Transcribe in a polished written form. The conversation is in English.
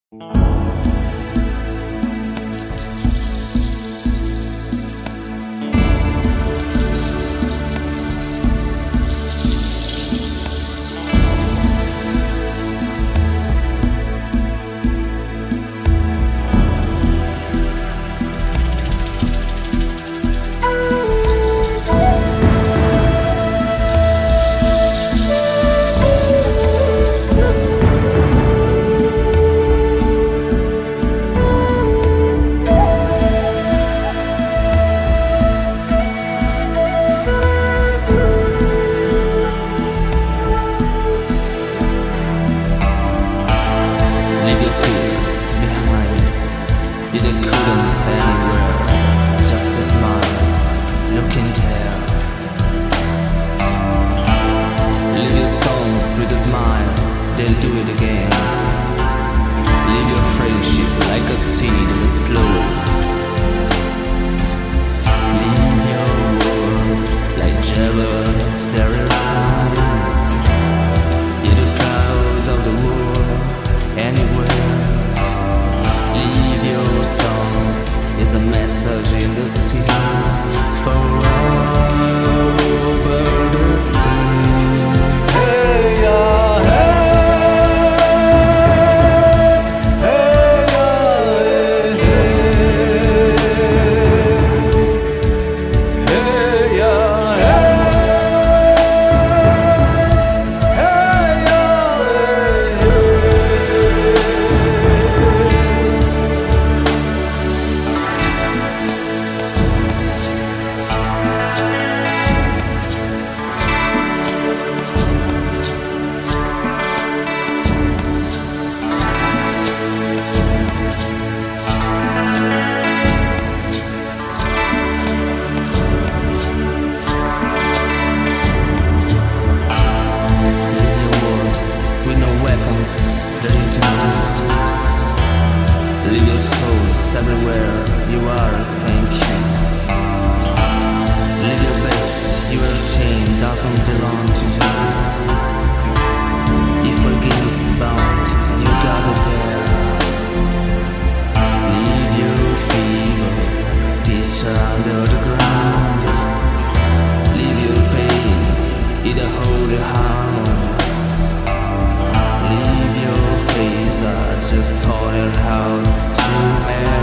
Leave your fears behind. You couldn't anywhere. Just a smile, look and tell. Leave your songs with a smile, they'll do it again. Leave your friendship like a seed and explode. Leave your world like javelins, stereo signs. You the clouds of the world anywhere. Leave your songs is a message in the sea, for over the sea. Hey, yeah, hey, hey, yeah, hey, hey, yeah, there is no need. Leave your souls everywhere you are, thank you. Leave your best, your chain doesn't belong to you. If your game is bound, you gotta dare. Leave your fever, pitch under the ground. Leave your pain, in a holy harmony. Leave your face, I just taught it how to